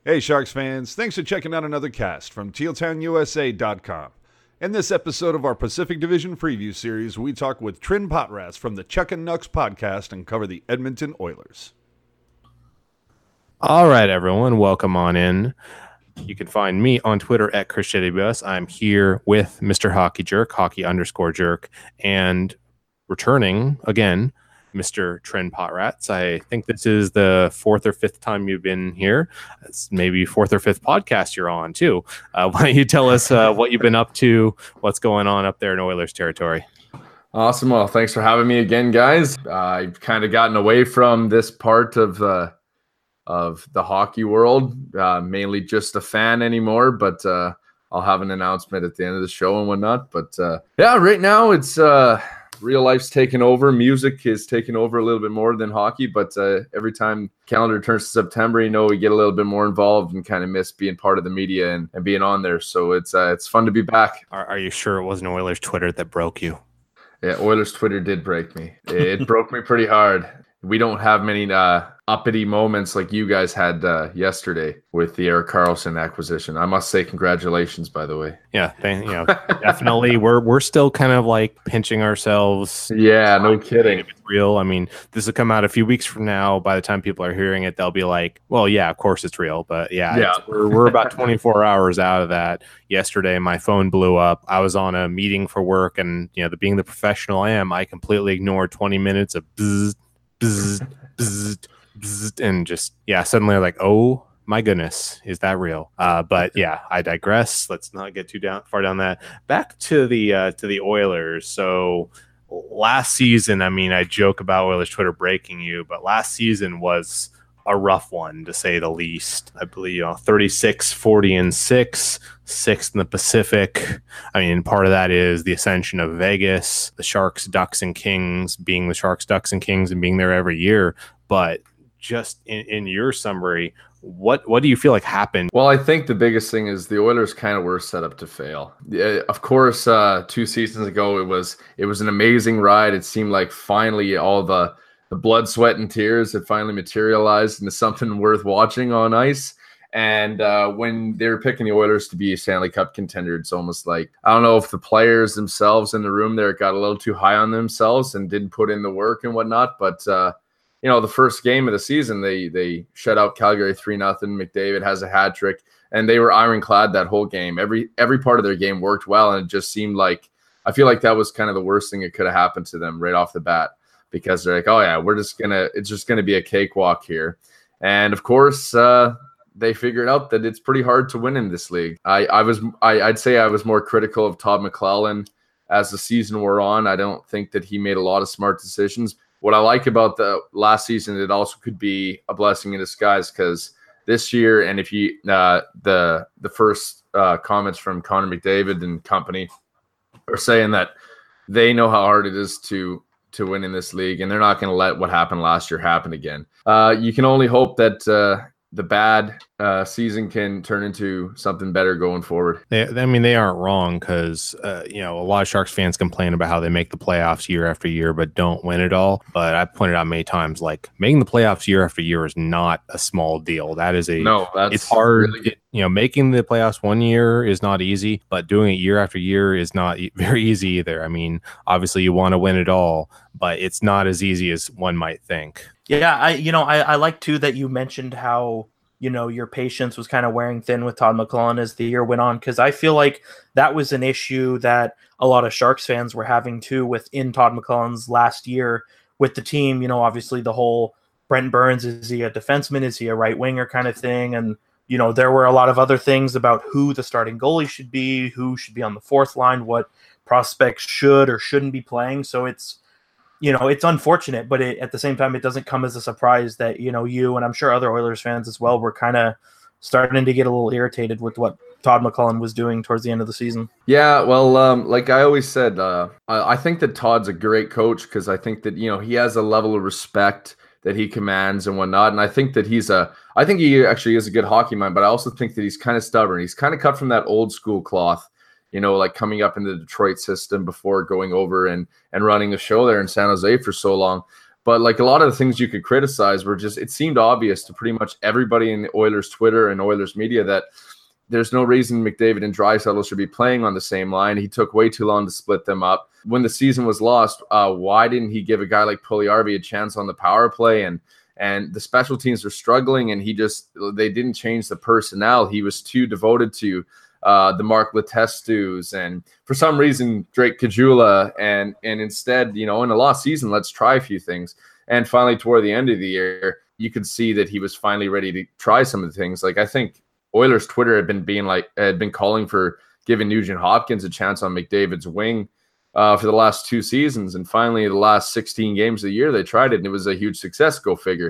Hey Sharks fans, thanks for checking out another cast from TealTownUSA.com. In this episode of our Pacific Division preview series, we talk with Trin Potratz from the Chuck and Nucks podcast and cover the Edmonton Oilers. All right, everyone, welcome on in. You can find me on Twitter at ChrisJWS. I'm here with Mr. Hockey Jerk, Hockey_Jerk, and returning again, Mr. Trin Potratz. I think this is the fourth or fifth time you've been here. It's maybe fourth or fifth podcast you're on, too. Why don't you tell us what you've been up to, what's going on up there in Oilers territory? Awesome. Well, thanks for having me again, guys. I've kind of gotten away from this part of the hockey world, mainly just a fan anymore, but I'll have an announcement at the end of the show and whatnot. But yeah, right now it's real life's taken over. Music is taking over a little bit more than hockey, but every time calendar turns to September, we get a little bit more involved and kind of miss being part of the media and being on there. So it's fun to be back. Are you sure it wasn't Oilers Twitter that broke you? Yeah, Oilers Twitter did break me. It broke me pretty hard. We don't have many uppity moments like you guys had yesterday with the Erik Karlsson acquisition. I must say congratulations, by the way. Yeah, definitely. We're still kind of like pinching ourselves. Yeah, no kidding. If it's real. I mean, this will come out a few weeks from now. By the time people are hearing it, they'll be like, well, yeah, of course it's real. But yeah. We're about 24 hours out of that. Yesterday, my phone blew up. I was on a meeting for work, and being the professional I am, I completely ignored 20 minutes of bzzz, bzzz, bzzz, bzzz, and just suddenly I'm like, oh my goodness, is that real? But yeah, I digress. Let's not get too far down that. Back to the Oilers. So last season, I mean, I joke about Oilers Twitter breaking you, but last season was a rough one, to say the least. I believe 36, 40, and 6, sixth in the Pacific. I mean, part of that is the ascension of Vegas, the Sharks, Ducks, and Kings being the Sharks, Ducks, and Kings and being there every year. But just in your summary, what do you feel like happened? Well, I think the biggest thing is the Oilers kind of were set up to fail. Of course, 2 seasons ago, it was an amazing ride. It seemed like finally all the blood, sweat, and tears had finally materialized into something worth watching on ice. And when they were picking the Oilers to be a Stanley Cup contender, it's almost like, I don't know if the players themselves in the room there got a little too high on themselves and didn't put in the work and whatnot. But, the first game of the season, they shut out Calgary 3-0. McDavid has a hat trick, and they were ironclad that whole game. Every part of their game worked well, and it just seemed like, I feel like that was kind of the worst thing that could have happened to them right off the bat. Because they're like, oh yeah, it's just gonna be a cakewalk here. And of course, they figured out that it's pretty hard to win in this league. I'd say I was more critical of Todd McLellan as the season wore on. I don't think that he made a lot of smart decisions. What I like about the last season, it also could be a blessing in disguise, because this year, and if you the first comments from Connor McDavid and company are saying that they know how hard it is to win in this league, and they're not going to let what happened last year happen again. You can only hope that the bad season can turn into something better going forward. They aren't wrong, because a lot of Sharks fans complain about how they make the playoffs year after year but don't win it all. But I've pointed out many times, like, making the playoffs year after year is not a small deal. It's hard. Really, making the playoffs one year is not easy, but doing it year after year is not very easy either. I mean, obviously you want to win it all, but it's not as easy as one might think. Yeah, I like too that you mentioned how your patience was kind of wearing thin with Todd McLellan as the year went on, because I feel like that was an issue that a lot of Sharks fans were having too within Todd McLellan's last year with the team. Obviously the whole Brent Burns, is he a defenseman, is he a right winger kind of thing, and there were a lot of other things about who the starting goalie should be, who should be on the fourth line, what prospects should or shouldn't be playing. So it's unfortunate, but at the same time, it doesn't come as a surprise that, you, and I'm sure other Oilers fans as well, were kind of starting to get a little irritated with what Todd McLellan was doing towards the end of the season. Yeah, well, like I always said, I think that Todd's a great coach, because I think that, he has a level of respect that he commands and whatnot. And I think that I think he actually is a good hockey mind, but I also think that he's kind of stubborn. He's kind of cut from that old school cloth. Like coming up in the Detroit system before going over and running the show there in San Jose for so long. But like a lot of the things you could criticize were just, it seemed obvious to pretty much everybody in the Oilers Twitter and Oilers media that there's no reason McDavid and Draisaitl should be playing on the same line. He took way too long to split them up. When the season was lost, why didn't he give a guy like Puljujarvi a chance on the power play? And the special teams were struggling, and they didn't change the personnel. He was too devoted to the Mark Letestus, and for some reason Drake Caggiula, and instead, in a lost season, let's try a few things. And finally, toward the end of the year, you could see that he was finally ready to try some of the things. Like, I think Oilers Twitter had been calling for giving Nugent Hopkins a chance on McDavid's wing for the last 2 seasons, and finally the last 16 games of the year they tried it, and it was a huge success. Go figure.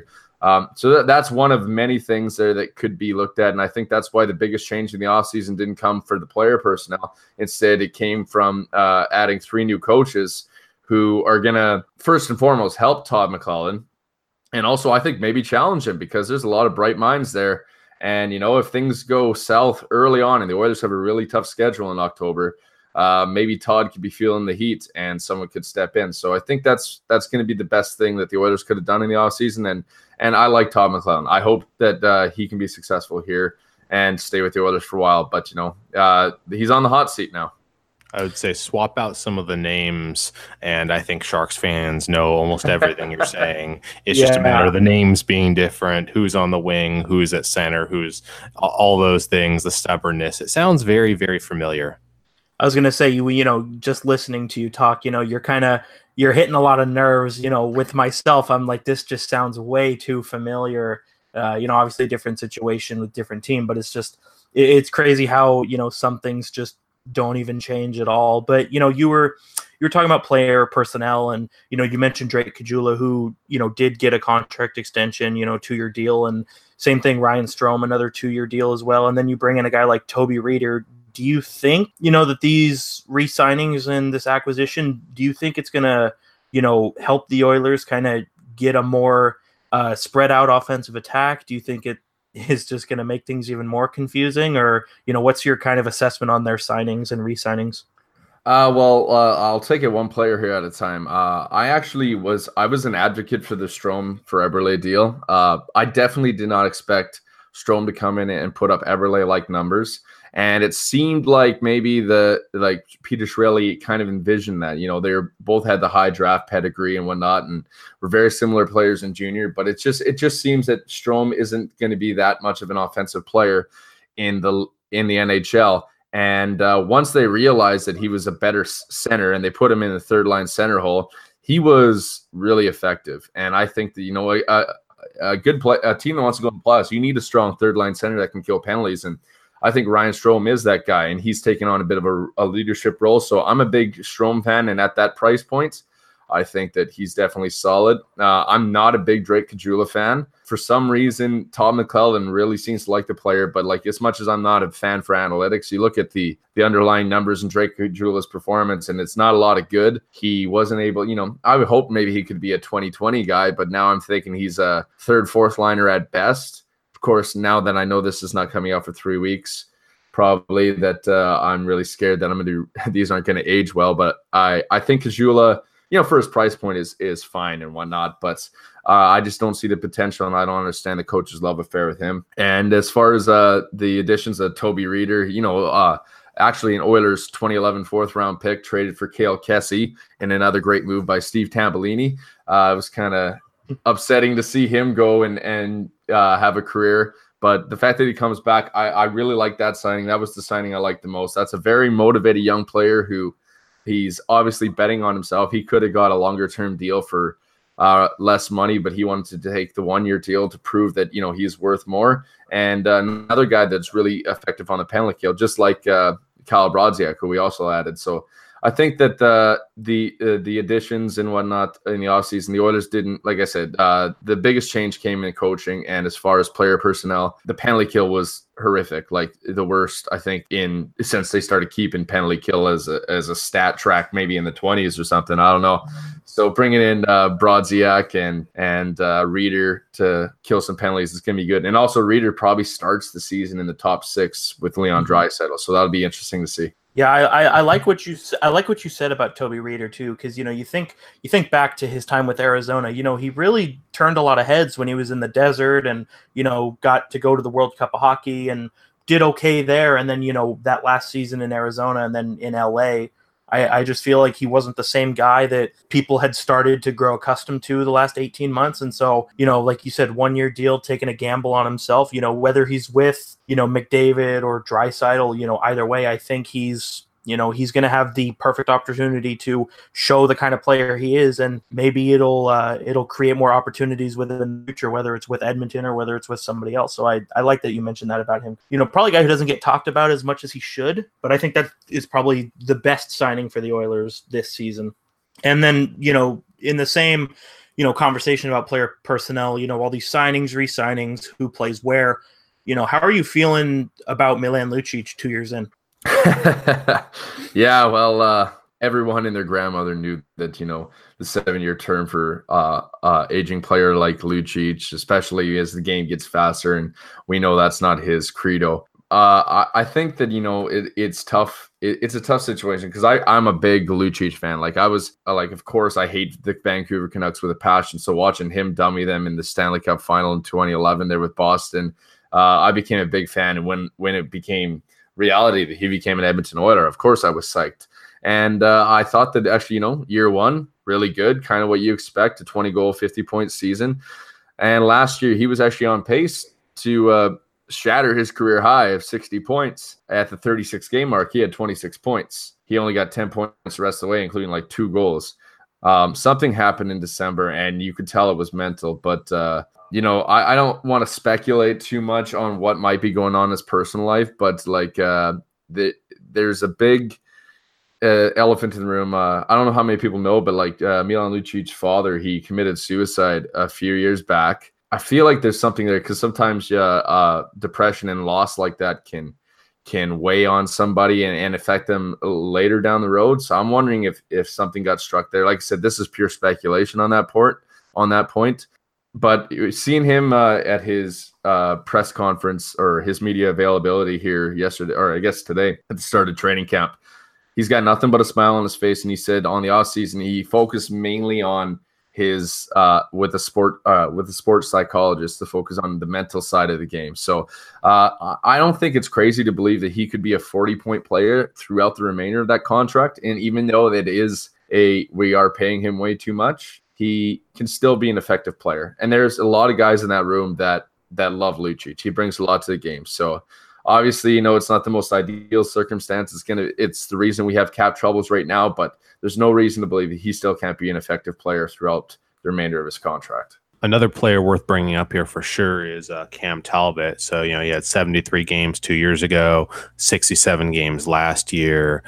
So that's one of many things there that could be looked at, and I think that's why the biggest change in the offseason didn't come for the player personnel. Instead, it came from adding 3 new coaches who are going to, first and foremost, help Todd McLellan, and also I think maybe challenge him, because there's a lot of bright minds there. And, if things go south early on and the Oilers have a really tough schedule in October, maybe Todd could be feeling the heat and someone could step in. So I think that's going to be the best thing that the Oilers could have done in the offseason. And I like Todd McLellan. I hope that he can be successful here and stay with the Oilers for a while. But, he's on the hot seat now. I would say swap out some of the names, and I think Sharks fans know almost everything you're saying. It's just a matter of the names being different, who's on the wing, who's at center, who's all those things, the stubbornness. It sounds very, very familiar. I was going to say, just listening to you talk, you're hitting a lot of nerves, with myself. I'm like, this just sounds way too familiar. Obviously a different situation with different team, but it's crazy how, some things just don't even change at all. But you were talking about player personnel, and you mentioned Drake Caggiula, who did get a contract extension, 2-year deal, and same thing, Ryan Strome, another 2-year deal as well. And then you bring in a guy like Toby Reeder. Do you think that these re-signings and this acquisition, do you think it's gonna help the Oilers kind of get a more spread out offensive attack? Do you think it is just going to make things even more confusing, or what's your kind of assessment on their signings and re-signings? I'll take it one player here at a time. I was an advocate for the Strome for Eberle deal. I definitely did not expect Strome to come in and put up Eberle-like numbers. And it seemed like maybe Peter Chiarelli kind of envisioned that, they both had the high draft pedigree and whatnot, and were very similar players in junior. But it just seems that Strome isn't going to be that much of an offensive player in the NHL. And once they realized that he was a better center and they put him in the third line center hole, he was really effective. And I think that, a team that wants to go in the playoffs, you need a strong third line center that can kill penalties. And I think Ryan Strome is that guy, and he's taken on a bit of a leadership role. So I'm a big Strome fan, and at that price point, I think that he's definitely solid. I'm not a big Drake Caggiula fan. For some reason, Todd McLellan really seems to like the player, but as much as I'm not a fan for analytics, you look at the underlying numbers in Drake Caggiula's performance, and it's not a lot of good. He wasn't able, I would hope maybe he could be a 2020 guy, but now I'm thinking he's a third, fourth liner at best. Of course, now that I know this is not coming out for 3 weeks, probably that I'm really scared that these aren't going to age well. But I think Caggiula, for his price point is fine and whatnot. But I just don't see the potential, and I don't understand the coach's love affair with him. And as far as the additions of Toby Reeder, actually an Oilers 2011 4th-round pick traded for Cale Kessie in another great move by Steve Tambellini. It was kind of upsetting to see him go and have a career, but the fact that he comes back, I really like that signing. That was the signing I liked the most. That's a very motivated young player who he's obviously betting on himself. He could have got a longer term deal for less money, but he wanted to take the 1-year deal to prove that he's worth more. And another guy that's really effective on the penalty kill, just like Kyle Brodziak, who we also added. So I think that the additions and whatnot in the offseason, the Oilers didn't, like I said, the biggest change came in coaching. And as far as player personnel, the penalty kill was horrific, like the worst, I think, since they started keeping penalty kill as a stat track, maybe in the 20s or something. I don't know. So bringing in Brodziak and Reeder to kill some penalties is going to be good. And also Reeder probably starts the season in the top 6 with Leon Draisaitl. So that'll be interesting to see. Yeah, I like what you said about Toby Reeder too, because you think back to his time with Arizona. He really turned a lot of heads when he was in the desert, and got to go to the World Cup of Hockey and did okay there. And then that last season in Arizona and then in LA, I just feel like he wasn't the same guy that people had started to grow accustomed to the last 18 months. And so, like you said, 1-year deal, taking a gamble on himself, whether he's with, McDavid or Draisaitl, either way, I think he's going to have the perfect opportunity to show the kind of player he is, and maybe it'll create more opportunities within the future, whether it's with Edmonton or whether it's with somebody else. So I like that you mentioned that about him. Probably a guy who doesn't get talked about as much as he should, but I think that is probably the best signing for the Oilers this season. And then, in the same, conversation about player personnel, all these signings, re-signings, who plays where, how are you feeling about Milan Lucic 2 years in? Yeah, well, everyone and their grandmother knew that, the 7-year term for aging player like Lucic, especially as the game gets faster, and we know that's not his credo. I think that, it's tough. It's a tough situation because I'm a big Lucic fan. Like I was of course, I hate the Vancouver Canucks with a passion. So watching him dummy them in the Stanley Cup final in 2011 there with Boston, I became a big fan. And when it became reality that he became an Edmonton Oiler, of course I was psyched. And I thought that actually, year one, really good, kind of what you expect, a 20-goal, 50-point season. And last year, he was actually on pace to shatter his career high of 60 points. At the 36-game mark, he had 26 points. He only got 10 points the rest of the way, including like 2 goals. Something happened in December, and you could tell it was mental. But, I don't want to speculate too much on what might be going on in his personal life, but there's a big elephant in the room. I don't know how many people know, but Milan Lucic's father, he committed suicide a few years back. I feel like there's something there because sometimes depression and loss like that can weigh on somebody and affect them later down the road. So I'm wondering if something got struck there. Like I said, this is pure speculation on that point. But seeing him at his press conference or his media availability here yesterday, or I guess today at the start of training camp, he's got nothing but a smile on his face. And he said on the off season, he focused mainly on his with a sports psychologist to focus on the mental side of the game. So I don't think it's crazy to believe that he could be a 40-point player throughout the remainder of that contract. And even though that is we are paying him way too much, he can still be an effective player. And there's a lot of guys in that room that love Lucic. He brings a lot to the game. So obviously, it's not the most ideal circumstance. It's the reason we have cap troubles right now, but there's no reason to believe that he still can't be an effective player throughout the remainder of his contract. Another player worth bringing up here for sure is Cam Talbot. So, he had 73 games 2 years ago, 67 games last year.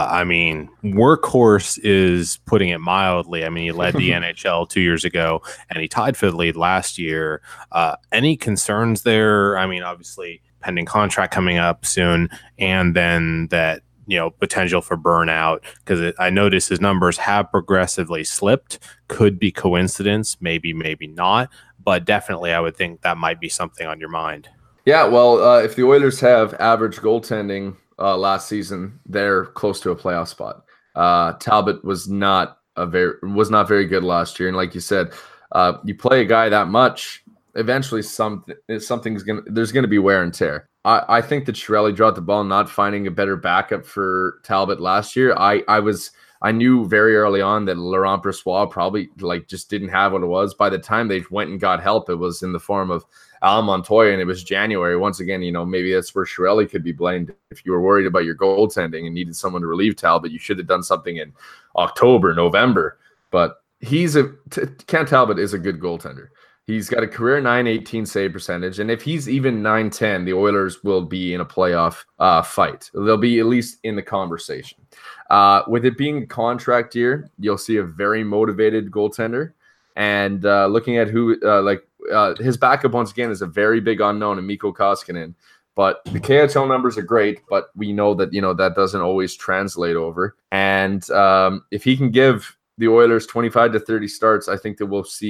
Workhorse is putting it mildly. He led the NHL 2 years ago, and he tied for the lead last year. Any concerns there? Obviously, pending contract coming up soon, and then that, potential for burnout, because I noticed his numbers have progressively slipped. Could be coincidence, maybe not, but definitely I would think that might be something on your mind. Yeah, well, if the Oilers have average goaltending last season, they're close to a playoff spot. Talbot was not very good last year, and like you said, you play a guy that much, eventually there's going to be wear and tear. I think that Chiarelli dropped the ball not finding a better backup for Talbot last year. I knew very early on that Laurent Brossoit probably just didn't have what it was. By the time they went and got help, it was in the form of Al Montoya, and it was January. Once again, maybe that's where Chiarelli could be blamed. If you were worried about your goaltending and needed someone to relieve Talbot, you should have done something in October, November. But Cam Talbot is a good goaltender. He's got a career .918 save percentage, and if he's even .910, the Oilers will be in a playoff fight. They'll be at least in the conversation. With it being a contract year, you'll see a very motivated goaltender. And looking at who, his backup once again is a very big unknown in Mikko Koskinen. But the KHL numbers are great, but we know that that doesn't always translate over. And if he can give the Oilers 25 to 30 starts, I think that we'll see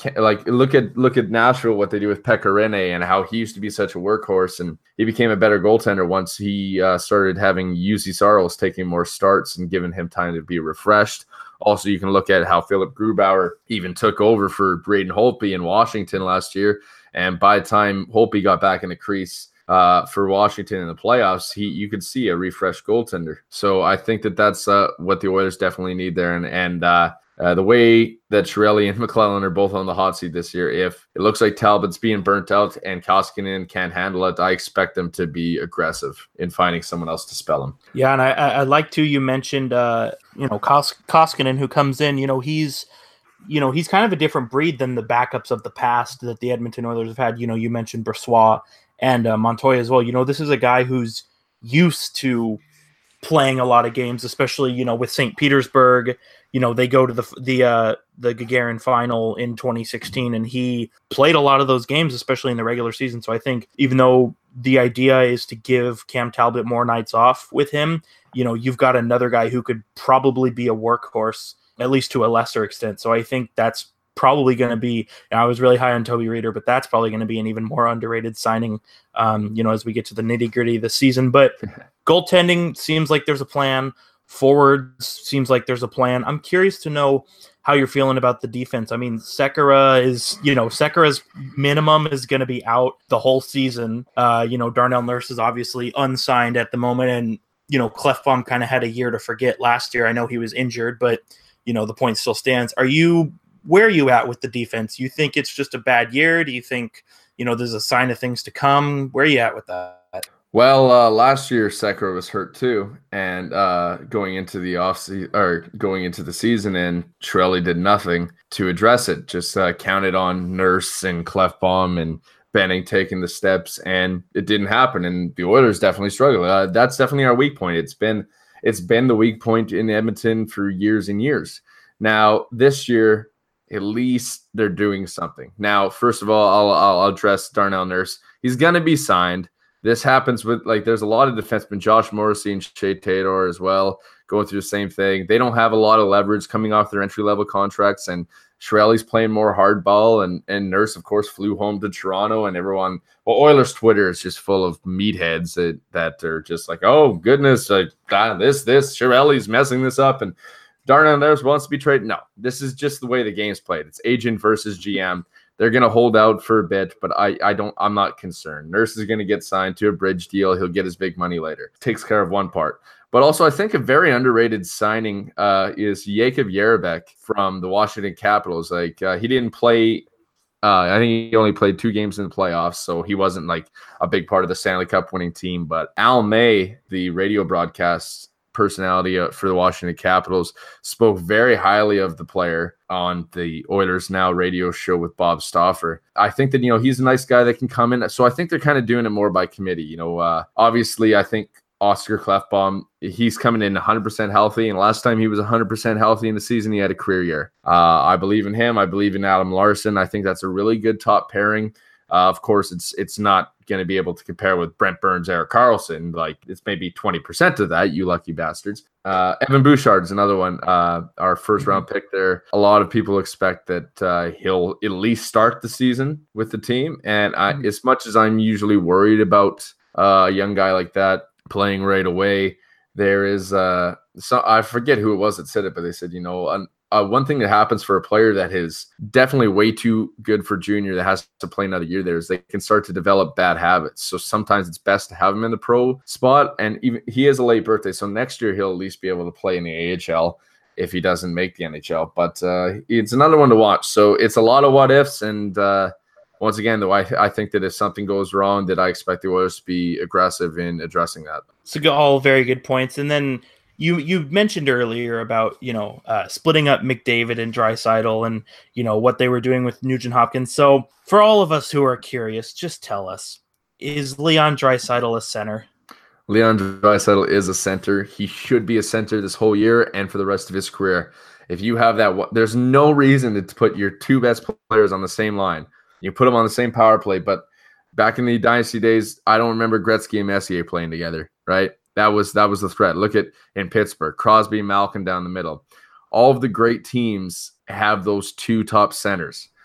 like look at Nashville, what they do with Pekka Rinne and how he used to be such a workhorse, and he became a better goaltender once he started having Jussi Saros taking more starts and giving him time to be refreshed. Also, you can look at how Philip Grubauer even took over for Braden Holtby in Washington last year, and by the time Holtby got back in the crease for Washington in the playoffs, you could see a refreshed goaltender. So I think that's what the Oilers definitely need there, and the way that Chiarelli and McLellan are both on the hot seat this year, if it looks like Talbot's being burnt out and Koskinen can't handle it, I expect them to be aggressive in finding someone else to spell him. Yeah, and I like to, you mentioned, Koskinen, who comes in, he's kind of a different breed than the backups of the past that the Edmonton Oilers have had. You mentioned Brossoit and Montoya as well. This is a guy who's used to playing a lot of games, especially, with St. Petersburg. They go to the Gagarin final in 2016, and he played a lot of those games, especially in the regular season. So I think even though the idea is to give Cam Talbot more nights off with him, you've got another guy who could probably be a workhorse, at least to a lesser extent. So I think that's probably going to be, I was really high on Toby Reeder, but that's probably going to be an even more underrated signing, as we get to the nitty gritty this season. But goaltending seems like there's a plan. Forwards seems like there's a plan. I'm curious to know how you're feeling about the defense. I mean, Sekera's minimum is going to be out the whole season. Darnell Nurse is obviously unsigned at the moment, and Klefbom kind of had a year to forget last year. I know he was injured, but the point still stands. Where are you at with the defense? You think it's just a bad year? Do you think there's a sign of things to come? Where are you at with that? Well, last year Sekera was hurt too, and going into the season, and Chiarelli did nothing to address it. Just counted on Nurse and Klefbom and Benning taking the steps, and it didn't happen. And the Oilers definitely struggle. That's definitely our weak point. It's been the weak point in Edmonton for years and years. Now this year, at least they're doing something. Now, first of all, I'll address Darnell Nurse. He's gonna be signed. This happens with, there's a lot of defensemen, Josh Morrissey and Shea Theodore as well, going through the same thing. They don't have a lot of leverage coming off their entry-level contracts, and Chiarelli's playing more hardball, and Nurse, of course, flew home to Toronto, and everyone, Oilers Twitter is just full of meatheads that are just like, oh, goodness, this, Chiarelli's messing this up, and Darnell Nurse wants to be traded. No, this is just the way the game's played. It's agent versus GM. They're going to hold out for a bit, but I'm not concerned. Nurse is going to get signed to a bridge deal. He'll get his big money later. Takes care of one part. But also, I think a very underrated signing is Jakub Jarabek from the Washington Capitals. He didn't play. I think he only played 2 games in the playoffs, so he wasn't a big part of the Stanley Cup winning team. But Al May, the radio broadcast personality for the Washington Capitals, spoke very highly of the player on the Oilers Now radio show with Bob Stauffer. I think that, he's a nice guy that can come in. So I think they're kind of doing it more by committee. Obviously, I think Oscar Klefbom, he's coming in 100% healthy. And last time he was 100% healthy in the season, he had a career year. I believe in him. I believe in Adam Larson. I think that's a really good top pairing. Of course, it's not going to be able to compare with Brent Burns, Erik Karlsson. It's maybe 20% of that, you lucky bastards. Evan Bouchard's another one, our first round pick there. A lot of people expect that he'll at least start the season with the team. And as much as I'm usually worried about a young guy like that playing right away, there is I forget who it was that said it, but they said, one thing that happens for a player that is definitely way too good for junior that has to play another year there is they can start to develop bad habits. So sometimes it's best to have him in the pro spot. And even he has a late birthday, so next year he'll at least be able to play in the AHL if he doesn't make the NHL. But it's another one to watch. So it's a lot of what ifs. And once again, though, I think that if something goes wrong, that I expect the Oilers to be aggressive in addressing that. So all very good points. And then You mentioned earlier about, splitting up McDavid and Draisaitl and, what they were doing with Nugent Hopkins. So for all of us who are curious, just tell us, is Leon Draisaitl a center? Leon Draisaitl is a center. He should be a center this whole year and for the rest of his career. If you have that, there's no reason to put your 2 best players on the same line. You put them on the same power play, but back in the Dynasty days, I don't remember Gretzky and Messier playing together, right? That was the threat. Look at in Pittsburgh, Crosby, Malkin down the middle. All of the great teams have those 2 top centers.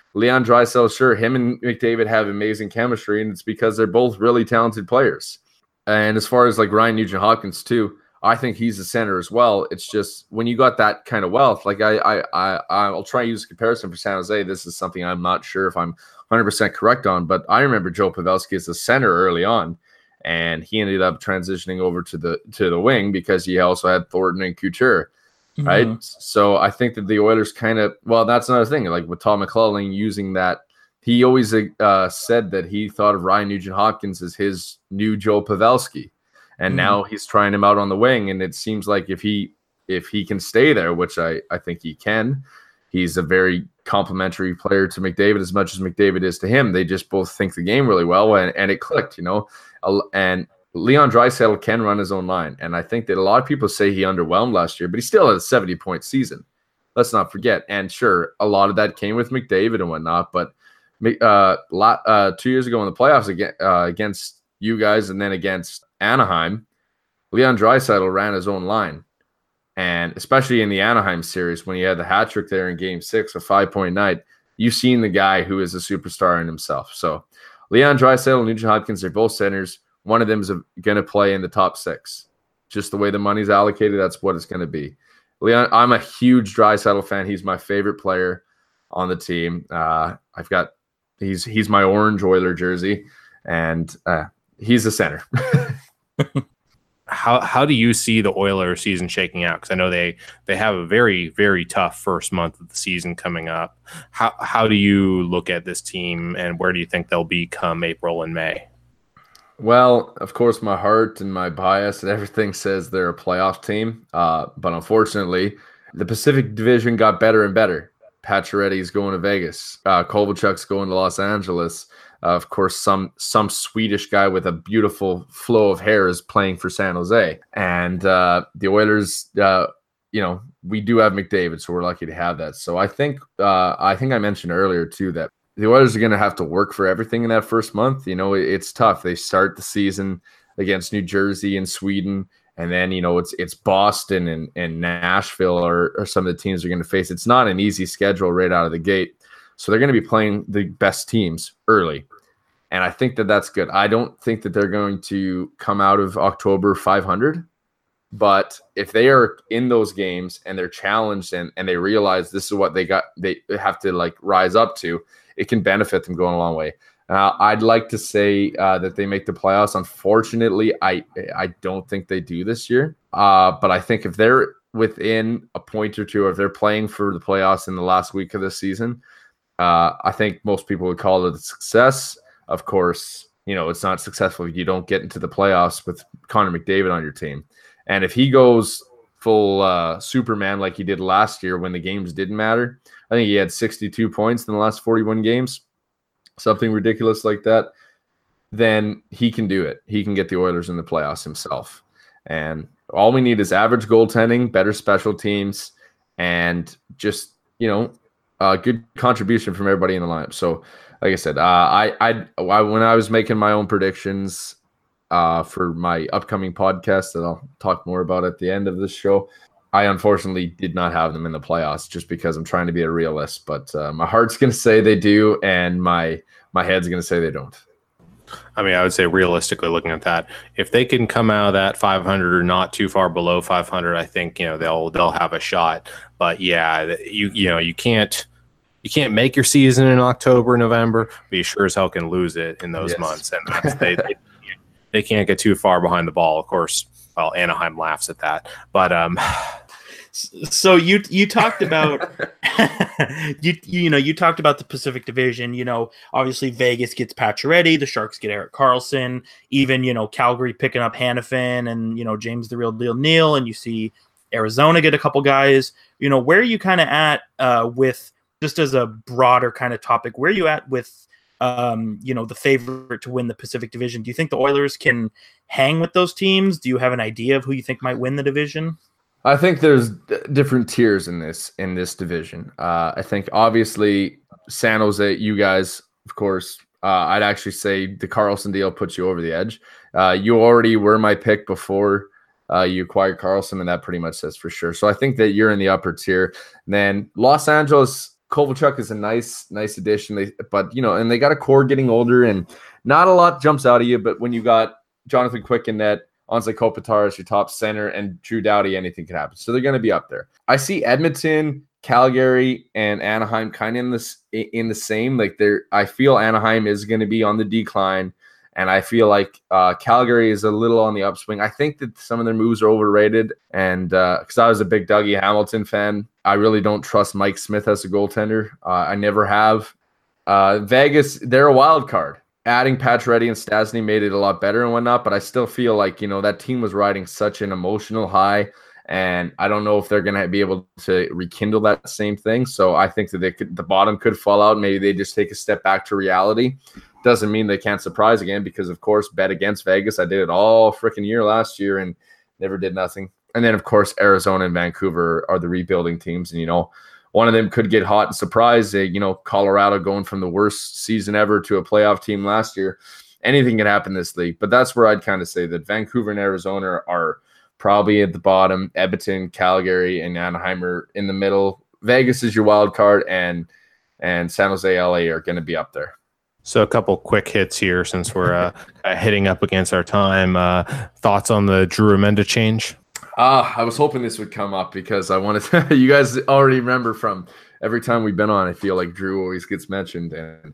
Leon Draisaitl, sure, him and McDavid have amazing chemistry, and it's because they're both really talented players. And as far as like Ryan Nugent-Hopkins too, I think he's a center as well. It's just when you got that kind of wealth, like I'll try and use a comparison for San Jose. This is something I'm not sure if I'm 100% correct on, but I remember Joe Pavelski as a center early on, and he ended up transitioning over to the wing because he also had Thornton and Couture. Right. Mm-hmm. So I think that the Oilers kind of, well, that's another thing. Like with Todd McLellan using that, he always said that he thought of Ryan Nugent-Hopkins as his new Joe Pavelski. And now he's trying him out on the wing. And it seems like if he can stay there, which I think he can, he's a very complimentary player to McDavid as much as McDavid is to him. They just both think the game really well, and it clicked, you know. And Leon Draisaitl can run his own line, and I think that a lot of people say he underwhelmed last year, but he still had a 70-point season. Let's not forget. And sure, a lot of that came with McDavid and whatnot, but 2 years ago in the playoffs against you guys and then against Anaheim, Leon Draisaitl ran his own line. And especially in the Anaheim series, when he had the hat trick there in Game 6, a 5-point night, you've seen the guy who is a superstar in himself. So Leon Draisaitl and Nugent-Hopkins, they're both centers. One of them is going to play in the top 6. Just the way the money's allocated, that's what it's going to be. Leon, I'm a huge Draisaitl fan. He's my favorite player on the team. He's my orange Oiler jersey, and he's a center. How do you see the Oilers season shaking out? Because I know they have a very, very tough first month of the season coming up. How do you look at this team, and where do you think they'll be come April and May? Well, of course, my heart and my bias and everything says they're a playoff team. But unfortunately, the Pacific Division got better and better. Pacioretty's going to Vegas. Kovalchuk's going to Los Angeles. Of course, some Swedish guy with a beautiful flow of hair is playing for San Jose. And the Oilers, we do have McDavid, so we're lucky to have that. So I think I mentioned earlier, too, that the Oilers are going to have to work for everything in that first month. You know, it's tough. They start the season against New Jersey and Sweden, and then, you know, it's Boston and Nashville or some of the teams they're going to face. It's not an easy schedule right out of the gate. So they're going to be playing the best teams early. And I think that that's good. I don't think that they're going to come out of October 500. But if they are in those games and they're challenged and they realize this is what they have to like rise up to, it can benefit them going a long way. I'd like to say that they make the playoffs. Unfortunately, I don't think they do this year. But I think if they're within a point or two, or if they're playing for the playoffs in the last week of the season, I think most people would call it a success. Of course, you know, it's not successful if you don't get into the playoffs with Connor McDavid on your team. And if he goes full Superman like he did last year when the games didn't matter, I think he had 62 points in the last 41 games, something ridiculous like that, then he can do it. He can get the Oilers in the playoffs himself. And all we need is average goaltending, better special teams, and just, you know, a good contribution from everybody in the lineup. So, like I said, when I was making my own predictions for my upcoming podcast that I'll talk more about at the end of this show, I unfortunately did not have them in the playoffs just because I'm trying to be a realist. But my heart's going to say they do, and my head's going to say they don't. I mean, I would say realistically looking at that, if they can come out of that 500 or not too far below 500, I think, you know, they'll have a shot. But yeah, you can't make your season in October, November, but you sure as hell can lose it in those months. And they can't get too far behind the ball. Of course, well, Anaheim laughs at that. But so you talked about you talked about the Pacific Division. You know, obviously Vegas gets Pacioretty, the Sharks get Erik Karlsson, even, you know, Calgary picking up Hanifin and, you know, James the Real Deal Neal, and you see Arizona get a couple guys. You know, where are you kind of at with, just as a broader kind of topic, where are you at with the favorite to win the Pacific Division? Do you think the Oilers can hang with those teams? Do you have an idea of who you think might win the division? I think there's different tiers in this division. I think obviously San Jose, you guys, of course, I'd actually say the Karlsson deal puts you over the edge. You already were my pick before you acquired Karlsson, and that pretty much says for sure. So I think that you're in the upper tier. And then Los Angeles, Kovalchuk is a nice addition. But and they got a core getting older, and not a lot jumps out at you. But when you got Jonathan Quick in net, Anze Kopitar as your top center, and Drew Doughty, anything could happen. So they're going to be up there. I see Edmonton, Calgary, and Anaheim kind of in the same. Like I feel Anaheim is going to be on the decline, and I feel like Calgary is a little on the upswing. I think that some of their moves are overrated, and because I was a big Dougie Hamilton fan, I really don't trust Mike Smith as a goaltender. I never have. Vegas, they're a wild card. Adding Pacioretty and Stastny made it a lot better and whatnot, but I still feel like, that team was riding such an emotional high, and I don't know if they're going to be able to rekindle that same thing. So I think that the bottom could fall out. Maybe they just take a step back to reality. Doesn't mean they can't surprise again, because, of course, bet against Vegas. I did it all freaking year last year and never did nothing. And then, of course, Arizona and Vancouver are the rebuilding teams, and, one of them could get hot and surprise. Colorado going from the worst season ever to a playoff team last year. Anything can happen this league. But that's where I'd kind of say that Vancouver and Arizona are probably at the bottom. Edmonton, Calgary, and Anaheim are in the middle. Vegas is your wild card, and San Jose, LA are going to be up there. So a couple quick hits here since we're hitting up against our time. Thoughts on the Drew Remenda change? I was hoping this would come up because I wanted to. You guys already remember from every time we've been on, I feel like Drew always gets mentioned. And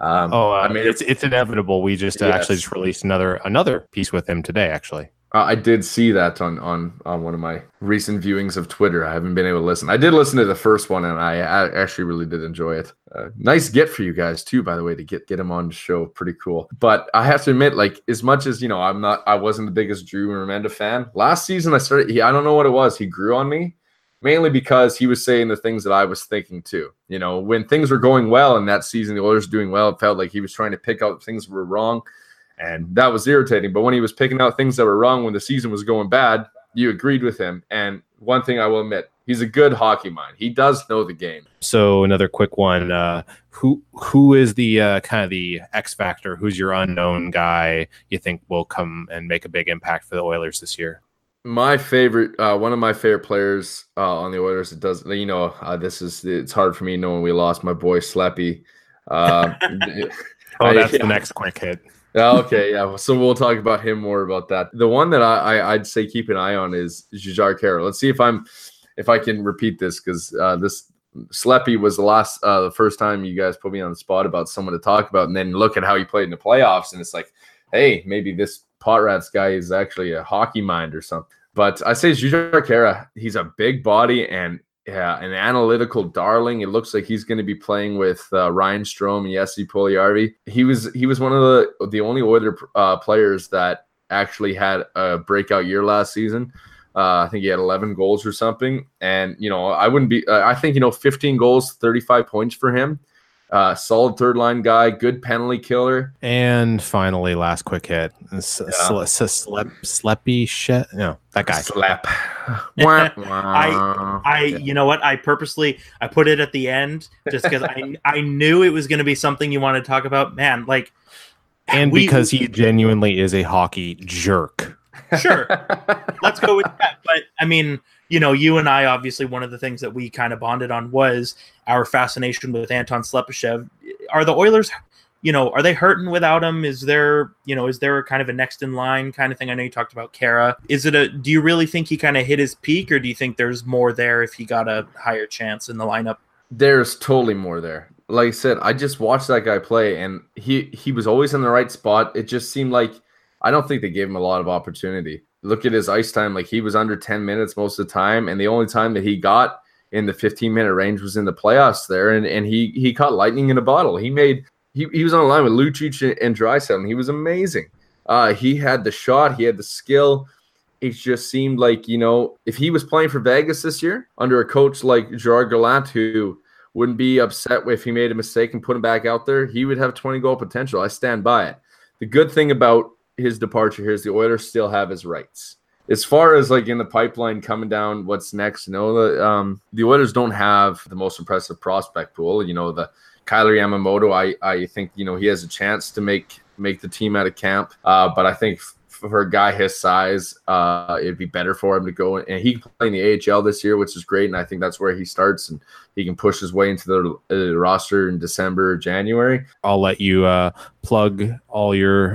it's inevitable. We just actually just released another piece with him today, actually. I did see that on one of my recent viewings of Twitter. I haven't been able to listen. I did listen to the first one, and I actually really did enjoy it. Nice get for you guys too, by the way, to get him on the show. Pretty cool. But I have to admit, like, as much as I wasn't the biggest Drew Remenda fan. Last season, I don't know what it was. He grew on me, mainly because he was saying the things that I was thinking too. When things were going well in that season, the Oilers were doing well. It felt like he was trying to pick out things that were wrong. And that was irritating. But when he was picking out things that were wrong when the season was going bad, you agreed with him. And one thing I will admit, he's a good hockey mind. He does know the game. So another quick one. Who is the kind of the X factor? Who's your unknown guy you think will come and make a big impact for the Oilers this year? My favorite, one of my favorite players on the Oilers, it's hard for me knowing we lost my boy Sleppy. That's the next quick hit. Okay, yeah. So we'll talk about him more about that. The one that I'd say keep an eye on is Jujhar Khaira. Let's see if I can repeat this, because this Sleppy was the first time you guys put me on the spot about someone to talk about, and then look at how he played in the playoffs, and it's like, hey, maybe this Potrats guy is actually a hockey mind or something. But I say Jujhar Khaira, he's a big body and an analytical darling. It looks like he's going to be playing with Ryan Strome and Jesse Puljujärvi. He was one of the only Oiler players that actually had a breakout year last season. I think he had 11 goals or something. And, I wouldn't be I think, 15 goals, 35 points for him. Solid third line guy, good penalty killer. And finally, last quick hit. Sleppy shit. No, that guy. Slap. You know what? I purposely put it at the end just because I knew it was going to be something you wanted to talk about. Man, like, and because he genuinely is a hockey jerk. Sure, let's go with that. But I mean, you and I, obviously, one of the things that we kind of bonded on was our fascination with Anton Slepyshev. Are the Oilers, are they hurting without him? Is there kind of a next in line kind of thing? I know you talked about Khaira. Do you really think he kind of hit his peak, or do you think there's more there if he got a higher chance in the lineup? There's totally more there. Like I said, I just watched that guy play, and he was always in the right spot. It just seemed like, I don't think they gave him a lot of opportunity. Look at his ice time. Like, he was under 10 minutes most of the time, and the only time that he got in the 15-minute range was in the playoffs there, and he caught lightning in a bottle. He was on the line with Lucic and Draisaitl, and he was amazing. He had the shot. He had the skill. It just seemed like, if he was playing for Vegas this year under a coach like Gerard Gallant, who wouldn't be upset if he made a mistake and put him back out there, he would have 20-goal potential. I stand by it. The good thing about his departure here is the Oilers still have his rights. As far as like in the pipeline coming down, what's next? The Oilers don't have the most impressive prospect pool. The Kyler Yamamoto, I think he has a chance to make the team out of camp. But I think for a guy his size, it'd be better for him to go. And he can play in the AHL this year, which is great. And I think that's where he starts, and he can push his way into the roster in December, January. I'll let you plug all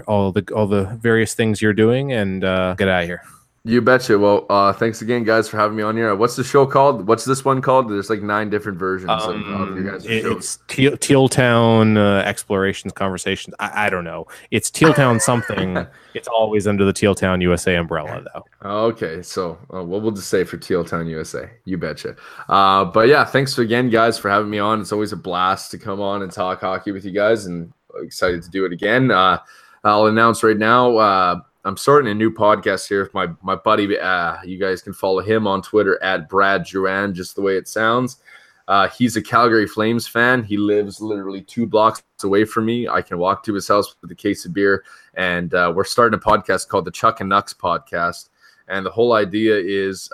the various things you're doing and get out of here. You betcha. Well, thanks again, guys, for having me on here. What's the show called? What's this one called? There's like 9 different versions of your guys' shows. It's Teal Town Explorations Conversations. I don't know. It's Teal Town something. It's always under the Teal Town USA umbrella, though. Okay, so we'll just say for Teal Town USA. You betcha. But yeah, thanks again, guys, for having me on. It's always a blast to come on and talk hockey with you guys, and excited to do it again. I'll announce right now. I'm starting a new podcast here with my buddy. You guys can follow him on Twitter at Brad Duran, just the way it sounds. He's a Calgary Flames fan. He lives literally 2 blocks away from me. I can walk to his house with a case of beer, and we're starting a podcast called the Chuck and Nux Podcast. And the whole idea is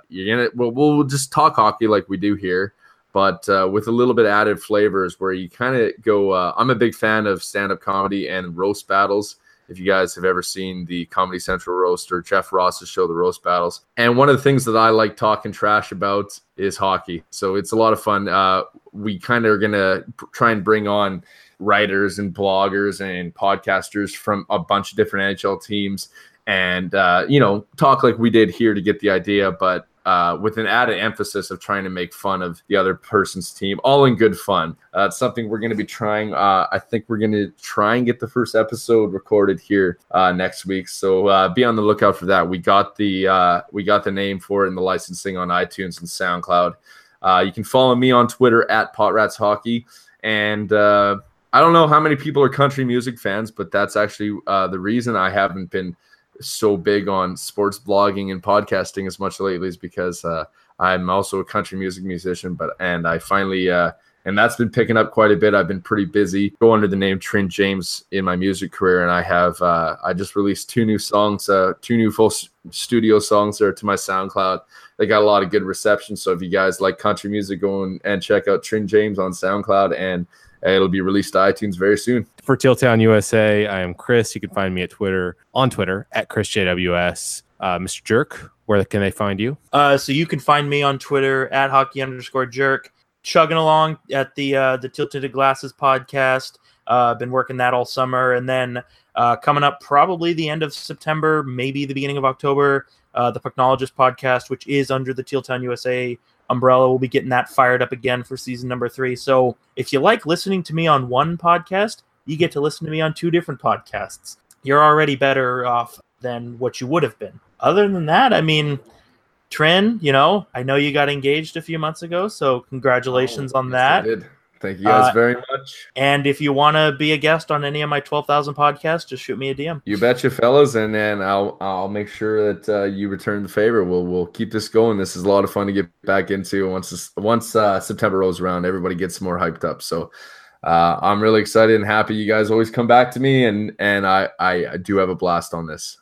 we'll just talk hockey like we do here, but with a little bit added flavors where you kind of go. I'm a big fan of stand-up comedy and roast battles. If you guys have ever seen the Comedy Central roast or Jeff Ross's show, The Roast Battles. And one of the things that I like talking trash about is hockey. So it's a lot of fun. We kind of are going to try and bring on writers and bloggers and podcasters from a bunch of different NHL teams and, talk like we did here to get the idea, but with an added emphasis of trying to make fun of the other person's team, all in good fun. It's something we're going to be trying. I think we're going to try and get the first episode recorded here next week. So be on the lookout for that. We got the name for it and the licensing on iTunes and SoundCloud. You can follow me on Twitter at PotRatsHockey. And I don't know how many people are country music fans, but that's actually the reason I haven't been so big on sports blogging and podcasting as much lately is because I'm also a country music musician, and I finally and that's been picking up quite a bit. I've been pretty busy. Go under the name Trin James in my music career, and I have I just released 2 new songs, 2 new full studio songs there to my SoundCloud. They got a lot of good reception. So if you guys like country music, go and check out Trin James on SoundCloud, and it'll be released to iTunes very soon. For Teal Town USA, I am Chris. You can find me on Twitter at ChrisJWS. Mr. Jerk, where can they find you? So you can find me on Twitter at hockey_jerk, chugging along at the Tilted Glasses podcast. Been working that all summer. And then coming up probably the end of September, maybe the beginning of October, the Pucknologist podcast, which is under the Teal Town USA umbrella. We'll be getting that fired up again for season number 3. So if you like listening to me on one podcast, you get to listen to me on 2 different podcasts. You're already better off than what you would have been. Other than that, I mean, Trin, I know you got engaged a few months ago, so congratulations on that. I did. Thank you guys very much. And if you want to be a guest on any of my 12,000 podcasts, just shoot me a DM. You betcha, fellas, and then I'll make sure that you return the favor. We'll keep this going. This is a lot of fun to get back into. Once September rolls around, everybody gets more hyped up. So I'm really excited and happy you guys always come back to me, and I do have a blast on this.